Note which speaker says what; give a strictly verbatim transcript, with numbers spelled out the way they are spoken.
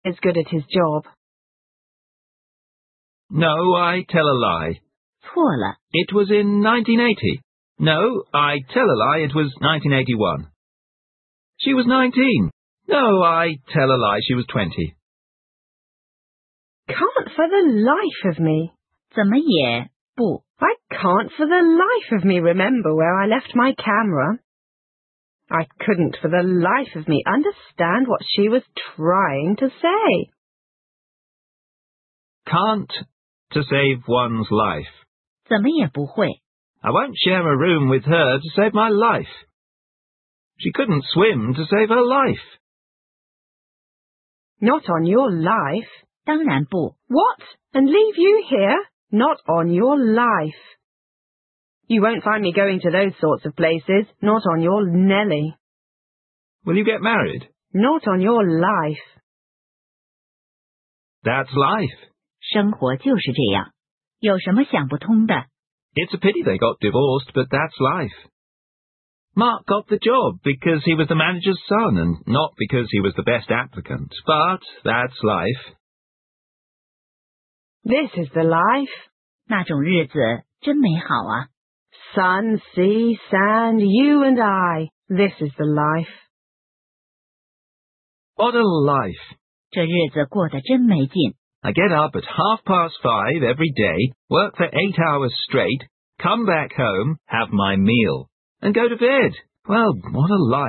Speaker 1: is good at his job.
Speaker 2: No, I tell a lie.
Speaker 3: 错了。
Speaker 2: It was in nineteen eighty. No, I tell a lie, it was nineteen eighty-one. She was nineteen. No, I tell a lie, she was twenty.
Speaker 1: Can't for the life of me.
Speaker 3: 怎么也不。
Speaker 1: I can't for the life of me remember where I left my camera. I couldn't for the life of me understand what she was trying to say.
Speaker 2: Can't to save one's life.
Speaker 3: 怎么也不会。
Speaker 2: I won't share a room with her to save my life. She couldn't swim to save her life.
Speaker 1: Not on your life.
Speaker 3: 当然不。
Speaker 1: What? And leave you here? Not on your life. You won't find me going to those sorts of places. Not on your Nelly.
Speaker 2: Will you get married?
Speaker 1: Not on your life.
Speaker 2: That's life.
Speaker 3: 生活就是这样，有什么想不通的？
Speaker 2: It's a pity they got divorced, but that's life. Mark got the job because he was the manager's son and not because he was the best applicant, but that's life.
Speaker 1: This is the life.
Speaker 3: 那种日子真美好啊！
Speaker 1: Sun, sea, sand, you and I. This is the life.
Speaker 2: What a life.
Speaker 3: 这日子过得真没劲。
Speaker 2: I get up at half past five every day, work for eight hours straight, come back home, have my meal, and go to bed. Well, what a life.